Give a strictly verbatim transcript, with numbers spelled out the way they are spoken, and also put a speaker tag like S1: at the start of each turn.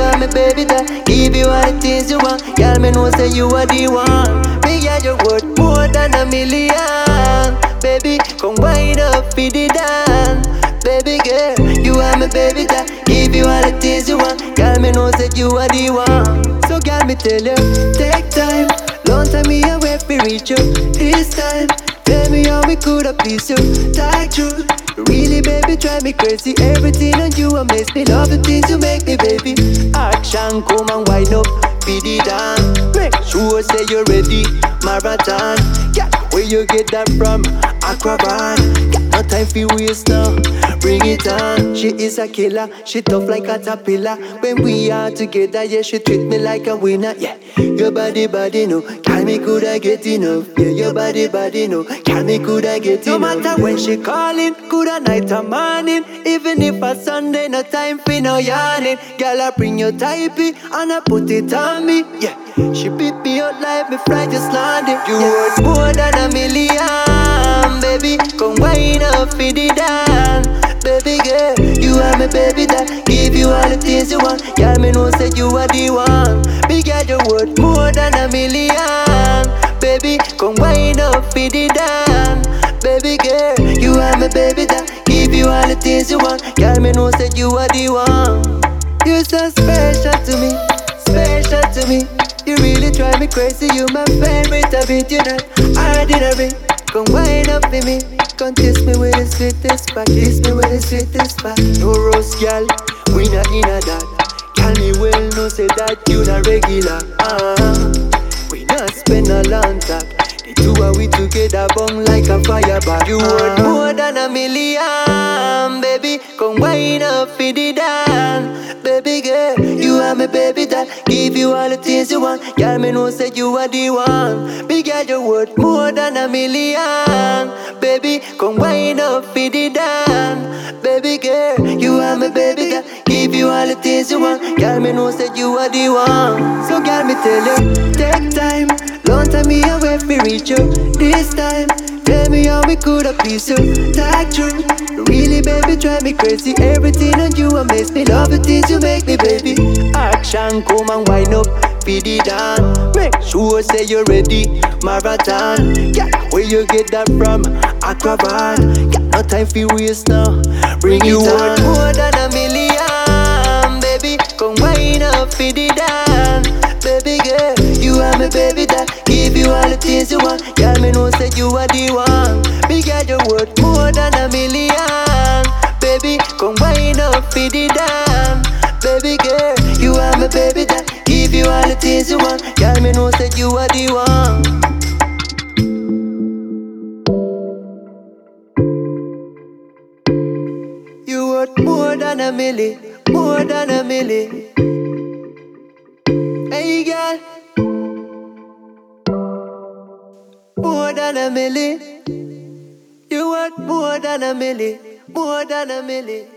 S1: are my baby that give you all the things you want. Girl, me know say you are the one. Me yeah, you worth more than a million. Baby, come wind up for the dance. Baby girl, you are my baby that give you all the things you want. Girl, me know say you are the one. So girl, me tell you, take time. Long time me away fi reach you. This time, tell me how we coulda please you. Tight truth, really baby drive me crazy. Everything on you amaze me. Love the things you make me, baby. Action, come and wind up, be the dance. Make sure say you're ready, marathon. Yeah, where you get that from? Aquaban. Got no time for waste now. Bring it on. She is a killer. She tough like a caterpillar. When we are together, yeah, she treat me like a winner. Yeah, your body, body, no. Can me could I get enough? Yeah, your body, body, no. Can me could I get enough? No matter when she calling, good a night or morning. Even if a Sunday, no time for no yarning. Girl, I bring your typey and I put it on me. Yeah, she beat me up like me fly just landed. You yeah. worth more than a million, baby. Come wind up for the dance. Baby girl, you are my baby that give you all the things you want. Girl, me know say you are the one. Big girl, you worth more than a million. Baby, come wind up for the dance. Baby girl, you are my baby that give you all the things you want. Girl, me know say you are the one. You're so special to me, special to me. You really drive me crazy, you my favorite of it. You're not ordinary. Come wind up for me. Come kiss me with the sweetest spot. Kiss me with the sweetest spot. No rose, girl, we not in a that. Can me well know say that you not regular. uh-huh. We not spend a long time. The two are we together burn like a fire back. You worth uh-huh. more than a million, baby. Come wind up for the dance. Baby girl, you are my baby that give you all the things you want. Girl, me know say you are the one. Big girl, you worth more than a million. Baby, come wind up for the dance. Baby girl, you are my baby that give you all the things you want. Girl, me know say you are the one. So girl, me tell you, take time. Long time me away fi reach you. This time, tell me how we coulda please you. Talk true, really baby drive me crazy. Everything on you amaze me. Love the things you make me, baby. Action, come and wind up, be the dance. Make sure say you're ready, marathon. Yeah, where you get that from? Aquaban. Got no time for waste now. Bring you it on. More than a million, baby. Come wind up for the dance. Baby girl, you are my baby that give you all the things you want. Girl, me know say you are the one. Big girl, you worth more than a million. Baby, come wind up for the dance. Baby girl, you are my baby that give you all the things you want. Girl, me know say you are the one. You worth more than a milli, more than a milli. Hey girl, more than a milli. You worth more than a milli, more than a milli.